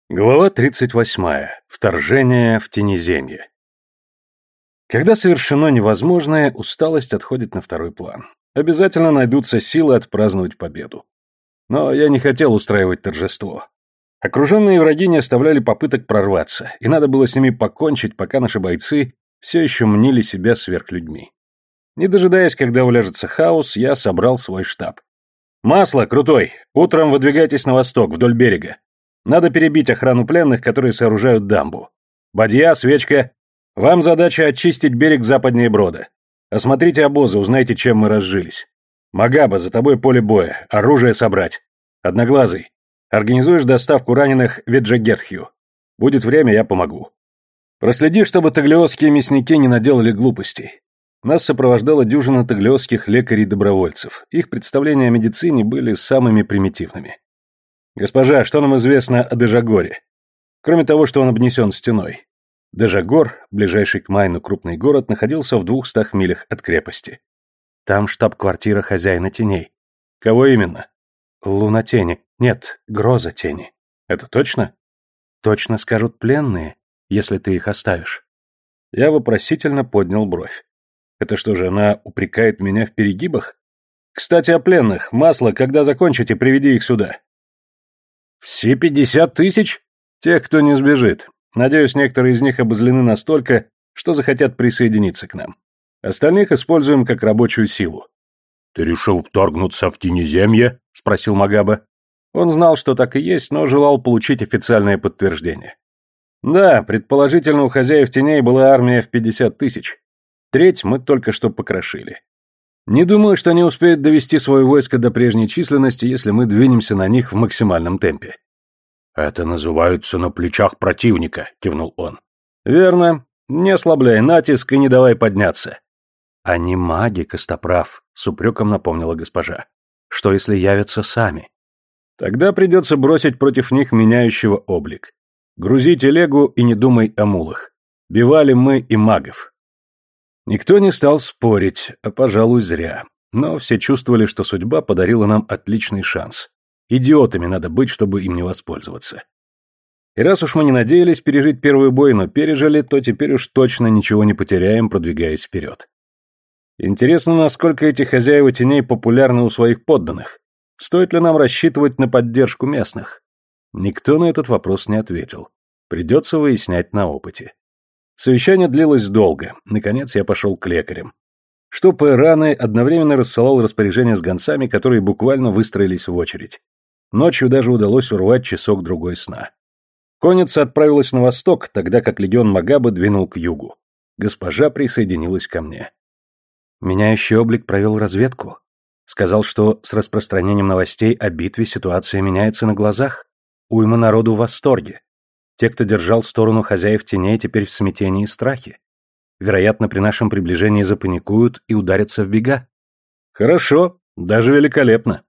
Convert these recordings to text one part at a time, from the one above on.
Глава 38. Вторжение в Тенеземье. Когда совершено невозможное, усталость отходит на второй план. Обязательно найдутся силы отпраздновать победу. Но я не хотел устраивать торжество. Окруженные враги не оставляли попыток прорваться, и надо было с ними покончить, пока наши бойцы все еще мнили себя сверхлюдьми. Не дожидаясь, когда уляжется хаос, я собрал свой штаб. «Масло, Крутой! Утром выдвигайтесь на восток, вдоль берега. Надо перебить охрану пленных, которые сооружают дамбу. Бадья, Свечка, вам задача очистить берег западнее Брода. Осмотрите обозы, узнайте, чем мы разжились. Магаба, за тобой поле боя, оружие собрать. Одноглазый, организуешь доставку раненых в Эджагетхью. Будет время, я помогу. Проследи, чтобы таглиосские мясники не наделали глупостей. Нас сопровождала дюжина таглиосских лекарей-добровольцев. Их представления о медицине были самыми примитивными. «Госпожа, что нам известно о Держагоре? Кроме того, что он обнесен стеной. Держагор, ближайший к Майну крупный город, находился в 200 милях от крепости. Там штаб-квартира хозяина теней. Кого именно? Луна тени. Нет, Гроза тени. Это точно? Точно скажут пленные, если ты их оставишь». Я вопросительно поднял бровь. Это что же, она упрекает меня в перегибах? Кстати, о пленных. Масло, когда закончите, приведи их сюда. «Все 50 тысяч? Тех, кто не сбежит. Надеюсь, некоторые из них обозлены настолько, что захотят присоединиться к нам. Остальных используем как рабочую силу». «Ты решил вторгнуться в Тенеземье?» — спросил Магаба. Он знал, что так и есть, но желал получить официальное подтверждение. «Да, предположительно, у хозяев теней была армия в 50 тысяч. Треть мы только что покрошили. Не думаю, что они успеют довести свое войско до прежней численности, если мы двинемся на них в максимальном темпе». «Это называется на плечах противника», — кивнул он. «Верно. Не ослабляй натиск и не давай подняться». «Они маги, Костоправ», — с упреком напомнила госпожа. «Что, если явятся сами?» «Тогда придется бросить против них меняющего облик. Грузи телегу и не думай о мулах. Бивали мы и магов». Никто не стал спорить, а, пожалуй, зря. Но все чувствовали, что судьба подарила нам отличный шанс. Идиотами надо быть, чтобы им не воспользоваться. И раз уж мы не надеялись пережить первый бой, но пережили, то теперь уж точно ничего не потеряем, продвигаясь вперед. Интересно, насколько эти хозяева теней популярны у своих подданных. Стоит ли нам рассчитывать на поддержку местных? Никто на этот вопрос не ответил. Придется выяснять на опыте. Совещание длилось долго. Наконец я пошел к лекарям. Штопая раны, одновременно рассылал распоряжения с гонцами, которые буквально выстроились в очередь. Ночью даже удалось урвать часок-другой сна. Конница отправилась на восток, тогда как легион Магабы двинул к югу. Госпожа присоединилась ко мне. Меняющий облик провел разведку. Сказал, что с распространением новостей о битве ситуация меняется на глазах. Уйма народу в восторге. Те, кто держал сторону хозяев теней, теперь в смятении и страхе. Вероятно, при нашем приближении запаникуют и ударятся в бега. Хорошо, даже великолепно.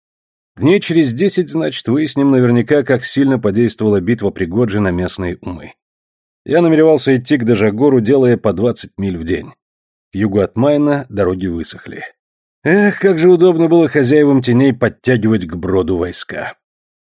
Дней через 10, значит, выясним наверняка, как сильно подействовала битва при Годжи на местные умы. Я намеревался идти к Держагору, делая по 20 миль в день. К югу от Майна дороги высохли. Эх, как же удобно было хозяевам теней подтягивать к Броду войска.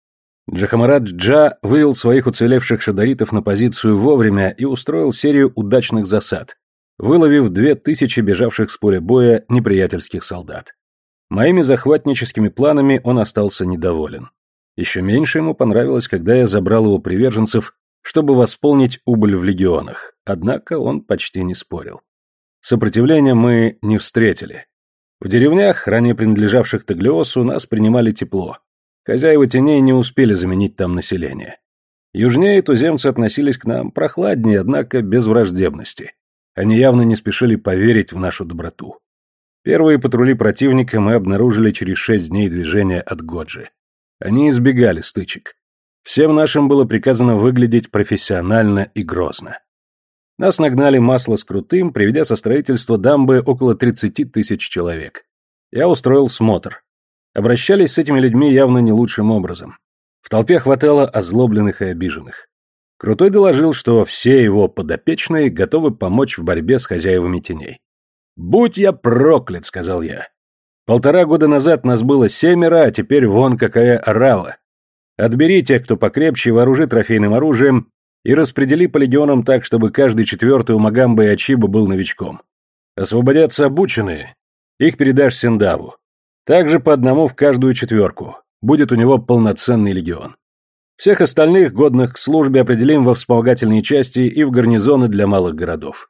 Джахамарат-Джа вывел своих уцелевших шадаритов на позицию вовремя и устроил серию удачных засад, выловив 2000 бежавших с поля боя неприятельских солдат. Моими захватническими планами он остался недоволен. Еще меньше ему понравилось, когда я забрал его приверженцев, чтобы восполнить убыль в легионах, однако он почти не спорил. Сопротивления мы не встретили. В деревнях, ранее принадлежавших Таглиосу, нас принимали тепло. Хозяева теней не успели заменить там население. Южнее туземцы относились к нам прохладнее, однако без враждебности. Они явно не спешили поверить в нашу доброту. Первые патрули противника мы обнаружили через 6 дней движения от Годжи. Они избегали стычек. Всем нашим было приказано выглядеть профессионально и грозно. Нас нагнали Масло с Крутым, приведя со строительства дамбы около 30 тысяч человек. Я устроил смотр. Обращались с этими людьми явно не лучшим образом. В толпе хватало озлобленных и обиженных. Крутой доложил, что все его подопечные готовы помочь в борьбе с хозяевами теней. «Будь я проклят», — сказал я. 1,5 года назад нас было 7, а теперь вон какая орава. Отбери тех, кто покрепче, вооружи трофейным оружием и распредели по легионам так, чтобы каждый четвертый у Магамбы и Ачиба был новичком. Освободятся обученные, их передашь Синдаву. Также по одному в каждую четверку. Будет у него полноценный легион. Всех остальных, годных к службе, определим во вспомогательные части и в гарнизоны для малых городов.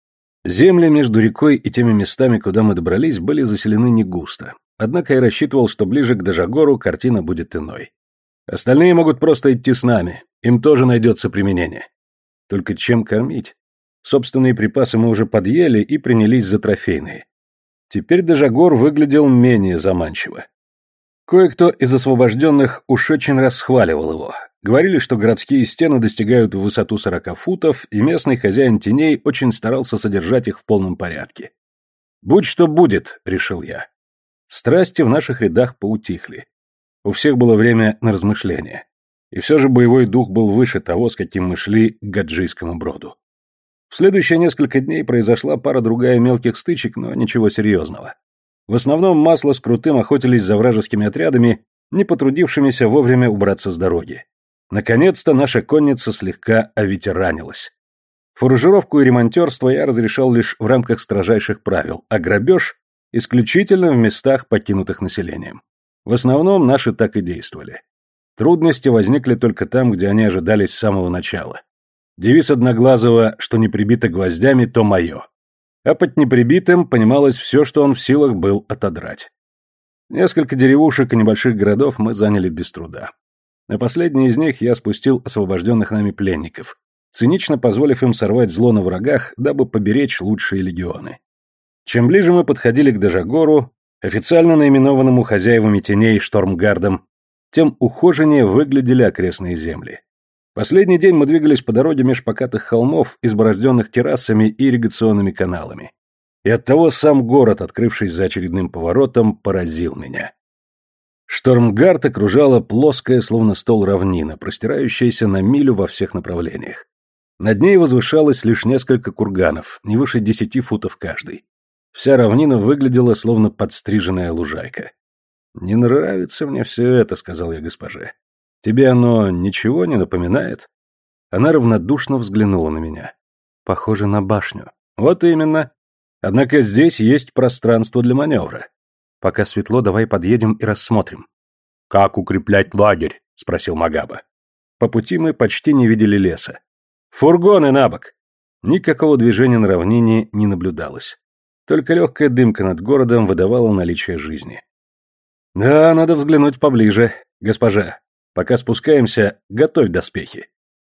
Земли между рекой и теми местами, куда мы добрались, были заселены не густо. Однако я рассчитывал, что ближе к Дажагору картина будет иной. Остальные могут просто идти с нами, им тоже найдется применение. Только чем кормить? Собственные припасы мы уже подъели и принялись за трофейные. Теперь Дажагор выглядел менее заманчиво. Кое-кто из освобожденных уж очень расхваливал его. Говорили, что городские стены достигают в высоту 40 футов, и местный хозяин теней очень старался содержать их в полном порядке. «Будь что будет», — решил я. Страсти в наших рядах поутихли. У всех было время на размышления. И все же боевой дух был выше того, с каким мы шли к Гаджийскому броду. В следующие несколько дней произошла пара-другая мелких стычек, но ничего серьезного. В основном Масло с Крутым охотились за вражескими отрядами, не потрудившимися вовремя убраться с дороги. Наконец-то наша конница слегка оветеранилась. Фуражировку и ремонтерство я разрешал лишь в рамках строжайших правил, а грабеж — исключительно в местах, покинутых населением. В основном наши так и действовали. Трудности возникли только там, где они ожидались с самого начала. Девиз Одноглазого «что не прибито гвоздями, то мое». А под неприбитым понималось все, что он в силах был отодрать. Несколько деревушек и небольших городов мы заняли без труда. На последний из них я спустил освобожденных нами пленников, цинично позволив им сорвать зло на врагах, дабы поберечь лучшие легионы. Чем ближе мы подходили к Дажагору, официально наименованному хозяевами теней Штормгардом, тем ухоженнее выглядели окрестные земли. Последний день мы двигались по дороге меж покатых холмов, изборожденных террасами и ирригационными каналами. И оттого сам город, открывшись за очередным поворотом, поразил меня. Штормгард окружала плоская, словно стол равнина, простирающаяся на милю во всех направлениях. Над ней возвышалось лишь несколько курганов, не выше 10 футов каждый. Вся равнина выглядела, словно подстриженная лужайка. «Не нравится мне все это», — сказал я госпоже. «Тебе оно ничего не напоминает?» Она равнодушно взглянула на меня. «Похоже на башню». «Вот именно. Однако здесь есть пространство для маневра. Пока светло, давай подъедем и рассмотрим». «Как укреплять лагерь?» — спросил Магаба. По пути мы почти не видели леса. «Фургоны на бок!» Никакого движения на равнине не наблюдалось. Только легкая дымка над городом выдавала наличие жизни. «Да, надо взглянуть поближе. Госпожа, пока спускаемся, готовь доспехи».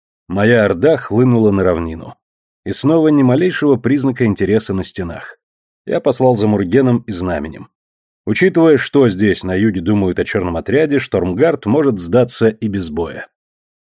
Моя орда хлынула на равнину. И снова ни малейшего признака интереса на стенах. Я послал за Мургеном и знаменем. Учитывая, что здесь на юге думают о черном отряде, Штормгард может сдаться и без боя.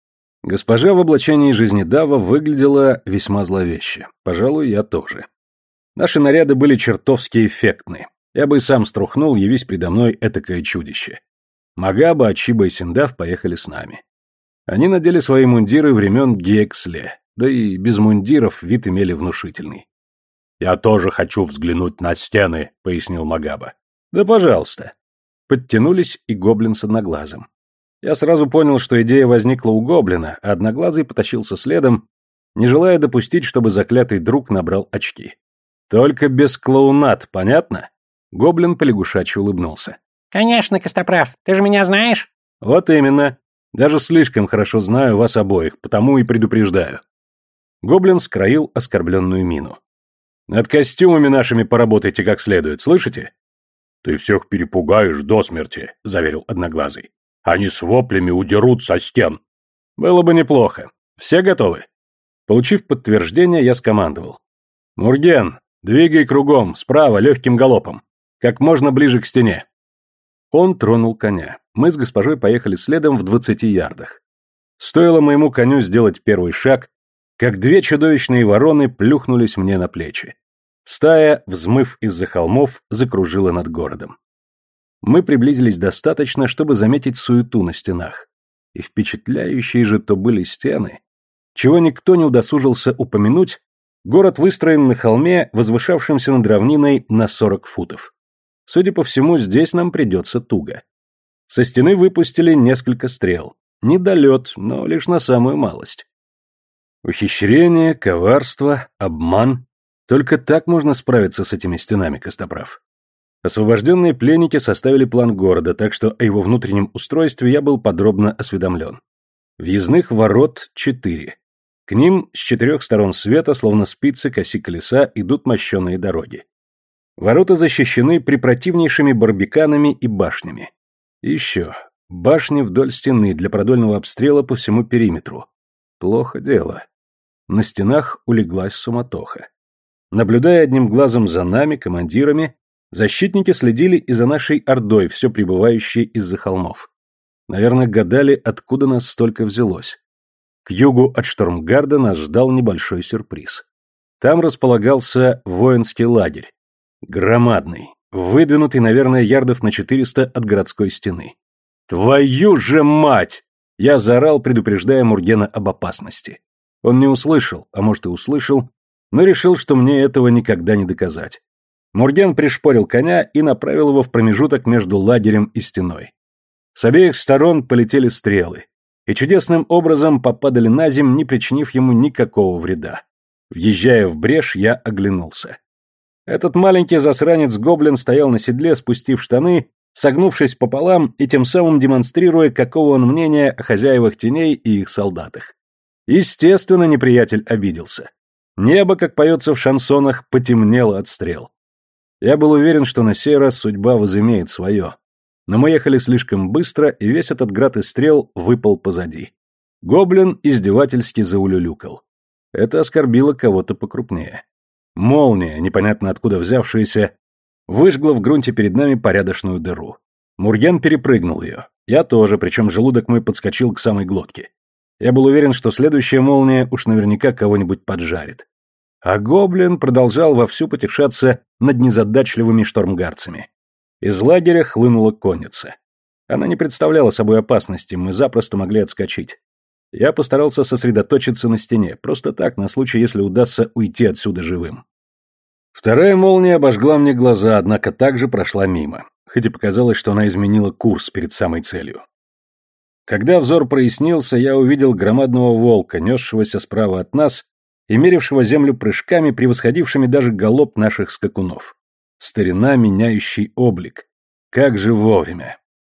Госпожа в облачении Жизнедава выглядела весьма зловеще. Пожалуй, я тоже. Наши наряды были чертовски эффектны. Я бы и сам струхнул, явись предо мной этакое чудище. Магаба, Ачиба и Синдав поехали с нами. Они надели свои мундиры времен Гиексле, да и без мундиров вид имели внушительный. «Я тоже хочу взглянуть на стены», — пояснил Магаба. «Да пожалуйста». Подтянулись и гоблин с Одноглазым. Я сразу понял, что идея возникла у гоблина, а Одноглазый потащился следом, не желая допустить, чтобы заклятый друг набрал очки. «Только без клоунад, понятно?» Гоблин полягушачьи улыбнулся. «Конечно, Костоправ, ты же меня знаешь?» «Вот именно. Даже слишком хорошо знаю вас обоих, потому и предупреждаю». Гоблин скроил оскорбленную мину. «Над костюмами нашими поработайте как следует, слышите?» «Ты всех перепугаешь до смерти», — заверил Одноглазый. «Они с воплями удерут со стен». «Было бы неплохо. Все готовы?» Получив подтверждение, я скомандовал. «Мурген, двигай кругом, справа, легким галопом. Как можно ближе к стене». Он тронул коня. Мы с госпожой поехали следом в 20 ярдах. Стоило моему коню сделать первый шаг, как две чудовищные вороны плюхнулись мне на плечи. Стая, взмыв из-за холмов, закружила над городом. Мы приблизились достаточно, чтобы заметить суету на стенах. И впечатляющие же то были стены. Чего никто не удосужился упомянуть, город выстроен на холме, возвышавшемся над равниной на 40 футов. Судя по всему, здесь нам придется туго. Со стены выпустили несколько стрел. Недолет, но лишь на самую малость. Ухищрение, коварство, обман. Только так можно справиться с этими стенами, Костоправ. Освобожденные пленники составили план города, так что о его внутреннем устройстве я был подробно осведомлен. Въездных ворот 4. К ним с 4 сторон света, словно спицы к оси колеса, идут мощеные дороги. Ворота защищены препротивнейшими барбиканами и башнями. И еще. Башни вдоль стены для продольного обстрела по всему периметру. Плохо дело. На стенах улеглась суматоха. Наблюдая одним глазом за нами, командирами, защитники следили и за нашей ордой, все прибывающей из-за холмов. Наверное, гадали, откуда нас столько взялось. К югу от Штормгарда нас ждал небольшой сюрприз. Там располагался воинский лагерь. Громадный, выдвинутый, наверное, ярдов на 400 от городской стены. «Твою же мать!» Я заорал, предупреждая Мургена об опасности. Он не услышал, а может и услышал, но решил, что мне этого никогда не доказать. Мурген пришпорил коня и направил его в промежуток между лагерем и стеной. С обеих сторон полетели стрелы, и чудесным образом попадали на земь, не причинив ему никакого вреда. Въезжая в брешь, я оглянулся. Этот маленький засранец-гоблин стоял на седле, спустив штаны, согнувшись пополам и тем самым демонстрируя, какого он мнения о хозяевах теней и их солдатах. Естественно, неприятель обиделся. Небо, как поется в шансонах, потемнело от стрел. Я был уверен, что на сей раз судьба возымеет свое. Но мы ехали слишком быстро, и весь этот град из стрел выпал позади. Гоблин издевательски заулюлюкал. Это оскорбило кого-то покрупнее. Молния, непонятно откуда взявшаяся, выжгла в грунте перед нами порядочную дыру. Мурген перепрыгнул ее. Я тоже, причем желудок мой подскочил к самой глотке. Я был уверен, что следующая молния уж наверняка кого-нибудь поджарит. А гоблин продолжал вовсю потешаться над незадачливыми штормгарцами. Из лагеря хлынула конница. Она не представляла собой опасности, мы запросто могли отскочить. Я постарался сосредоточиться на стене, просто так, на случай, если удастся уйти отсюда живым. Вторая молния обожгла мне глаза, однако также прошла мимо, хоть и показалось, что она изменила курс перед самой целью. Когда взор прояснился, я увидел громадного волка, несшегося справа от нас и мерившего землю прыжками, превосходившими даже галоп наших скакунов. Старина, меняющий облик. Как же вовремя.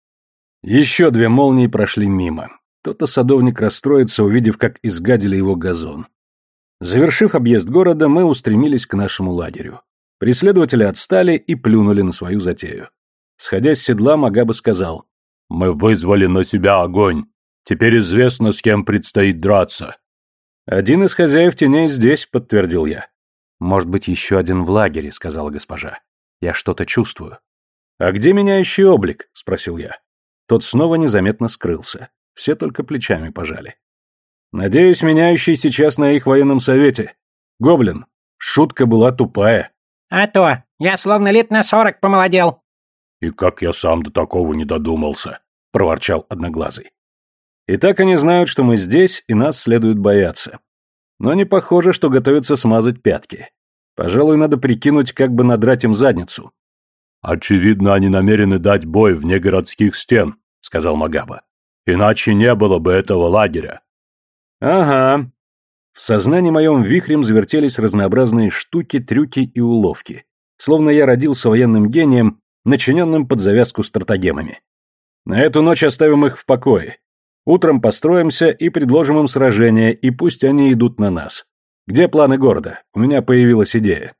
Еще 2 молнии прошли мимо. То-то садовник расстроится, увидев, как изгадили его газон. Завершив объезд города, мы устремились к нашему лагерю. Преследователи отстали и плюнули на свою затею. Сходя с седла, Магаба сказал: «Мы вызвали на себя огонь. Теперь известно, с кем предстоит драться». «Один из хозяев теней здесь», — подтвердил я. «Может быть, еще один в лагере», — сказала госпожа. «Я что-то чувствую». «А где меняющий облик?» — спросил я. Тот снова незаметно скрылся. Все только плечами пожали. «Надеюсь, меняющий сейчас на их военном совете. Гоблин, шутка была тупая». «А то, я словно лет на 40 помолодел». «И как я сам до такого не додумался», — проворчал Одноглазый. «И так они знают, что мы здесь, и нас следует бояться. Но не похоже, что готовятся смазать пятки. Пожалуй, надо прикинуть, как бы надрать им задницу». «Очевидно, они намерены дать бой вне городских стен», — сказал Магаба. «Иначе не было бы этого лагеря». «Ага». В сознании моем вихрем завертелись разнообразные штуки, трюки и уловки. Словно я родился военным гением, начиненным под завязку стратагемами. На эту ночь оставим их в покое. Утром построимся и предложим им сражение, и пусть они идут на нас. Где планы города? У меня появилась идея.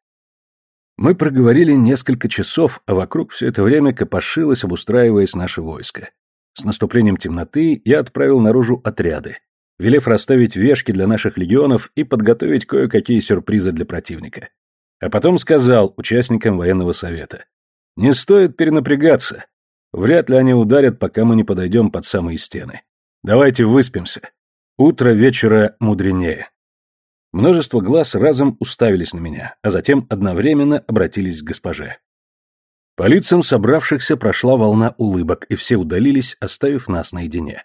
Мы проговорили несколько часов, а вокруг все это время копошилось, обустраиваясь наше войско. С наступлением темноты я отправил наружу отряды, велев расставить вешки для наших легионов и подготовить кое-какие сюрпризы для противника. А потом сказал участникам военного совета: «Не стоит перенапрягаться. Вряд ли они ударят, пока мы не подойдем под самые стены. Давайте выспимся. Утро вечера мудренее». Множество глаз разом уставились на меня, а затем одновременно обратились к госпоже. По лицам собравшихся прошла волна улыбок, и все удалились, оставив нас наедине.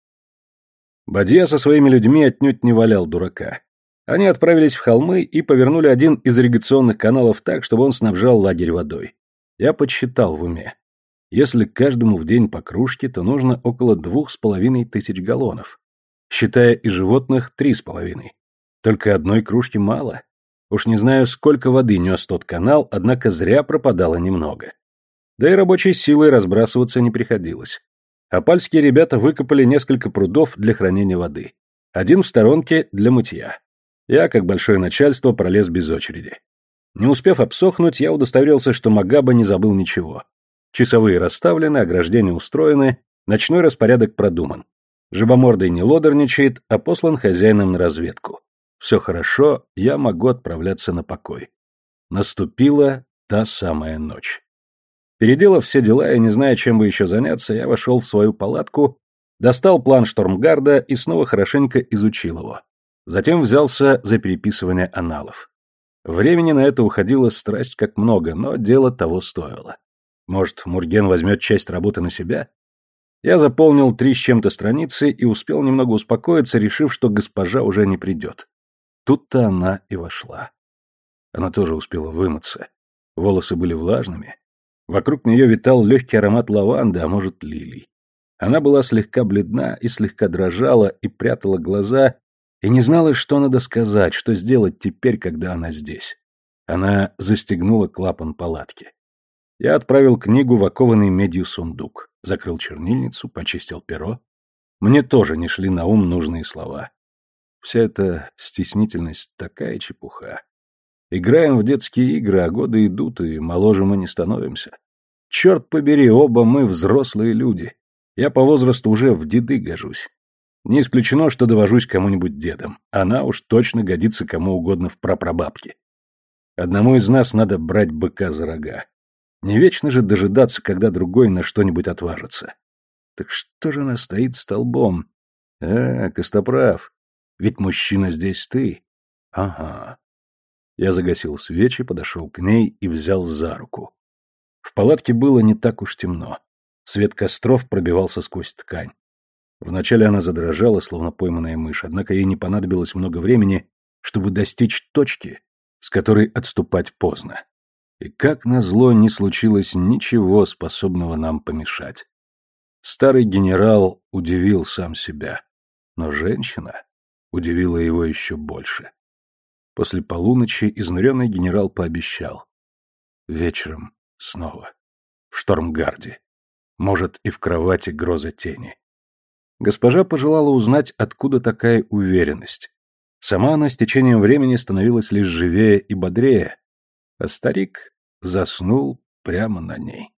Бадья со своими людьми отнюдь не валял дурака. Они отправились в холмы и повернули один из ирригационных каналов так, чтобы он снабжал лагерь водой. Я подсчитал в уме. Если каждому в день по кружке, то нужно около 2500 галлонов. Считая и животных, 3,5. Только одной кружки мало. Уж не знаю, сколько воды нес тот канал, однако зря пропадало немного. Да и рабочей силой разбрасываться не приходилось. Апальские ребята выкопали несколько прудов для хранения воды. Один в сторонке для мытья. Я, как большое начальство, пролез без очереди. Не успев обсохнуть, я удостоверился, что Магаба не забыл ничего. Часовые расставлены, ограждения устроены, ночной распорядок продуман. Жабомордый не лодорничает, а послан хозяином на разведку. Все хорошо, я могу отправляться на покой. Наступила та самая ночь. Переделав все дела и не зная, чем бы еще заняться, я вошел в свою палатку, достал план Штормгарда и снова хорошенько изучил его. Затем взялся за переписывание аналов. Времени на это уходило страсть как много, но дело того стоило. Может, Мурген возьмет часть работы на себя? Я заполнил 3 с чем-то страницы и успел немного успокоиться, решив, что госпожа уже не придет. Тут-то она и вошла. Она тоже успела вымыться. Волосы были влажными. Вокруг нее витал легкий аромат лаванды, а может, лилий. Она была слегка бледна и слегка дрожала, и прятала глаза, и не знала, что надо сказать, что сделать теперь, когда она здесь. Она застегнула клапан палатки. Я отправил книгу в окованный медью сундук, закрыл чернильницу, почистил перо. Мне тоже не шли на ум нужные слова. Вся эта стеснительность такая чепуха. Играем в детские игры, а годы идут, и моложе мы не становимся. Черт побери, оба мы взрослые люди. Я по возрасту уже в деды гожусь. Не исключено, что довожусь кому-нибудь дедом. Она уж точно годится кому угодно в прапрабабке. Одному из нас надо брать быка за рога. Не вечно же дожидаться, когда другой на что-нибудь отважится. Так что же она стоит столбом? Костоправ, ведь мужчина здесь ты. Ага. Я загасил свечи, подошел к ней и взял за руку. В палатке было не так уж темно. Свет костров пробивался сквозь ткань. Вначале она задрожала, словно пойманная мышь, однако ей не понадобилось много времени, чтобы достичь точки, с которой отступать поздно. И как назло не случилось ничего, способного нам помешать. Старый генерал удивил сам себя, но женщина удивила его еще больше. После полуночи изнуренный генерал пообещал. Вечером снова. В Штормгарде. Может, и в кровати гроза тени. Госпожа пожелала узнать, откуда такая уверенность. Сама она с течением времени становилась лишь живее и бодрее, а старик заснул прямо на ней.